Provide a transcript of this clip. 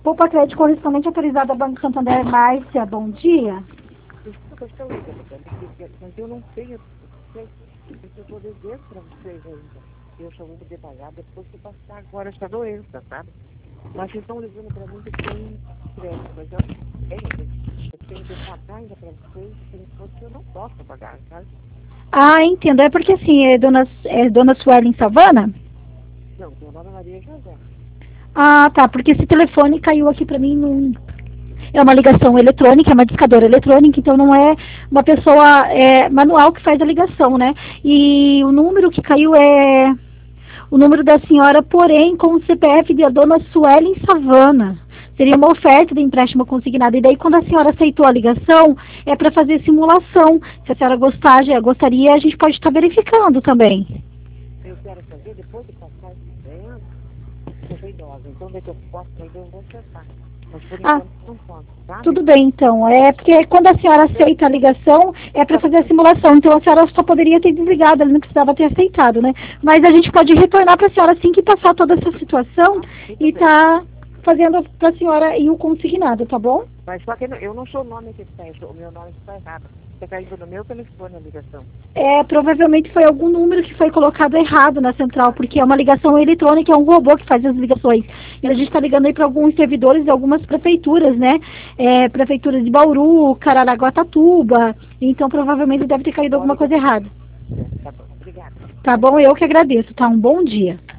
Poupa Crédito correspondente autorizado a Banco Santander. Márcia, bom dia. Desculpa, estou ligando, mas eu não sei, eu vou dizer para vocês ainda. Eu só vou poder pagar depois que passar agora essa doença, sabe? Mas vocês estão ligando para mim que tem crédito, mas eu tenho que pagar ainda para vocês, porque eu não posso pagar, sabe? Ah, entendo. É porque assim, dona Suelen Savana? Não, meu nome é Maria José. Ah, tá. Porque esse telefone caiu aqui para mim num... É uma ligação eletrônica, é uma discadora eletrônica, então não é uma pessoa manual que faz a ligação, né? E o número que caiu é o número da senhora, porém, com o CPF da dona Suelen Savana. Seria uma oferta de empréstimo consignado. E daí, quando a senhora aceitou a ligação, é para fazer simulação. Se a senhora gostaria, a gente pode estar verificando também. Eu quero fazer depois de passar esse doença, eu sou idosa, então daí que eu posso fazer, eu vou acertar. Mas por enquanto não posso, sabe? Tudo bem, então. É porque quando a senhora aceita a ligação, é para fazer a simulação. Então a senhora só poderia ter desligado, ela não precisava ter aceitado, né? Mas a gente pode retornar para a senhora assim que passar toda essa situação e tá fazendo para a senhora aí o consignado, tá bom? Mas só que eu não sou o nome que está, o meu nome está errado. Você caiu no meu telefone a ligação. Provavelmente foi algum número que foi colocado errado na central, porque é uma ligação eletrônica, é um robô que faz as ligações. E a gente está ligando aí para alguns servidores de algumas prefeituras, né? Prefeituras de Bauru, Cararaguatatuba. Então, provavelmente deve ter caído alguma coisa errada. Tá bom, obrigada. Tá bom? Eu que agradeço, tá? Um bom dia.